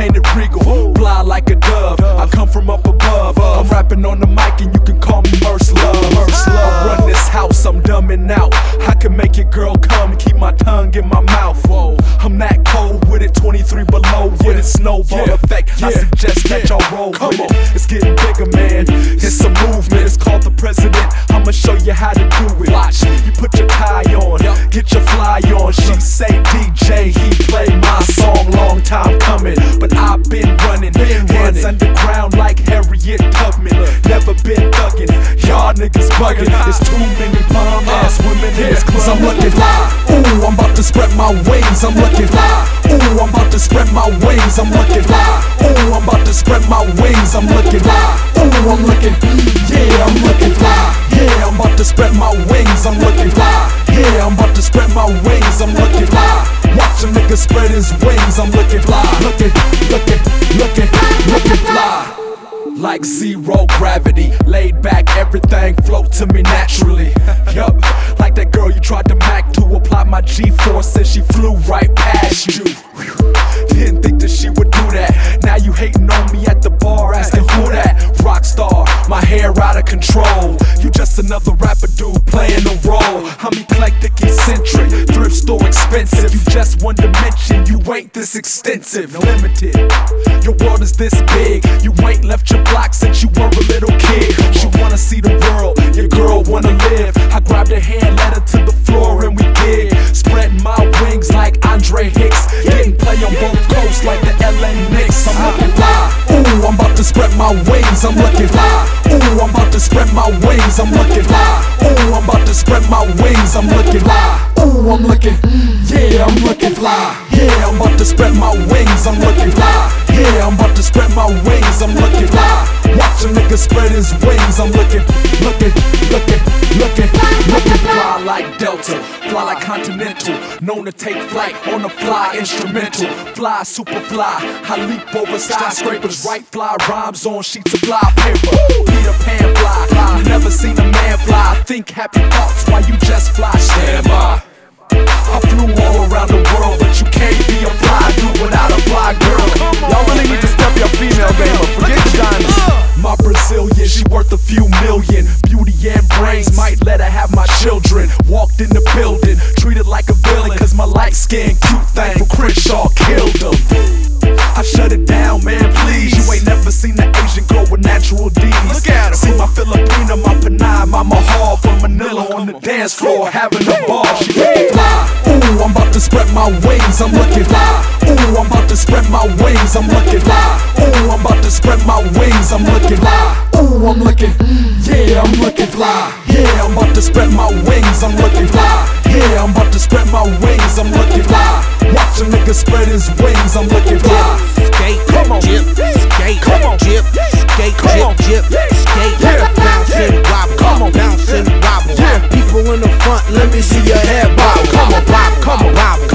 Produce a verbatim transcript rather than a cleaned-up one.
painted regal, fly like a dove. I come from up above. I'm rapping on the mic and you can call me Merce Love. Merce Love. I run this house, I'm dumbing out. I can make your girl come and keep my tongue in my mouth. Whoa, I'm that cold with it, twenty-three below with it, snowball effect. I suggest that y'all roll with it. It's getting bigger, man. It's a movement. It's called the president. I'ma show you how to do it. Watch, you put your tie on, get your fly on. She say D J, he play my song. Long time coming, but I've been running. Hands underground like Harriet Tubman. Never been thugging. Y'all niggas bugging. There's too many bomb ass women in this club. I'm looking fly. Ooh, I'm about to spread my wings. I'm looking fly. Ooh, I'm about to spread my wings. I'm looking fly. Ooh, I'm about to spread my wings. I'm looking fly. Ooh, I'm looking. Yeah, I'm looking fly. Yeah, I'm about to spread my wings. I'm looking fly. Yeah, I'm about to spread my wings. I'm looking fly. Watch a nigga spread his wings. I'm looking fly. Looking, looking, looking, looking fly. Like zero gravity, laid back, everything float to me naturally. Yup, like that girl you tried to mac to apply my G-force and she flew right past you. Didn't think that she would do that. Now you hating on me at the bar, asking who that? Rockstar, my hair out of control. You just another rapper dude playing a role. I'm eclectic, eccentric, thrift store expensive. You just one dimension, you ain't this extensive. Limited, your world is this big. You ain't left your block since you were a little kid. She wanna see the world, your girl wanna live. I grabbed her hand, led her to the floor and we gig. Spreading my wings like Andre Hicks. Getting play on both coasts like the L A Knicks. I'm looking fly. Ooh, I'm about to spread my wings. I'm looking fly. Ooh, I'm about to spread my wings. I'm looking fly. Ooh, I'm about to spread my wings. I'm looking fly. Ooh, I'm looking. Yeah, I'm looking fly. Yeah, I'm about to spread my wings. I'm looking fly. Yeah, I'm about to spread my wings. I'm looking fly. Watch a nigga spread his wings. I'm looking, looking, looking, looking, looking fly like Delta, fly like Continental, known to take flight on a fly instrumental. Fly, super fly, I leap over skyscrapers, write fly rhymes on sheets of fly paper. Peter Pan fly, you never seen a man fly. Think happy thoughts while you just fly. Stand by. I flew all around the world, but you can't be a fly dude without a fly girl. Y'all really need to step your female game up. Forget your diamonds. My Brazilian, she worth a few million. Beauty and brains, might let her have my children. Walked in the building, treated like a villain, cause my light skin cute thing from Crenshaw killed him. I shut it down, man, please. You ain't never seen an Asian girl with natural D's. Look at her. See my Filipina, my Panay, my Mahal from Manila on the dance floor having a ball. She looking fly. Ooh, I'm about to spread my wings. I'm looking fly. Ooh, I'm about to spread my wings. I'm looking fly. Ooh, I'm about to spread my wings. I'm looking fly. Ooh, I'm looking. Yeah, I'm looking fly. Yeah, I'm about to spread my wings. I'm looking fly. Yeah, I'm about to spread my wings. I'm looking fly. Watch a nigga spread his wings. I'm looking fly. Skate, come on, jip, skate, come on, jip, skate, jip, jip, skate, bounce and wobble, come on, bounce and wobble. People in the front, let me see your head bob. Come on, bob, come on, bob.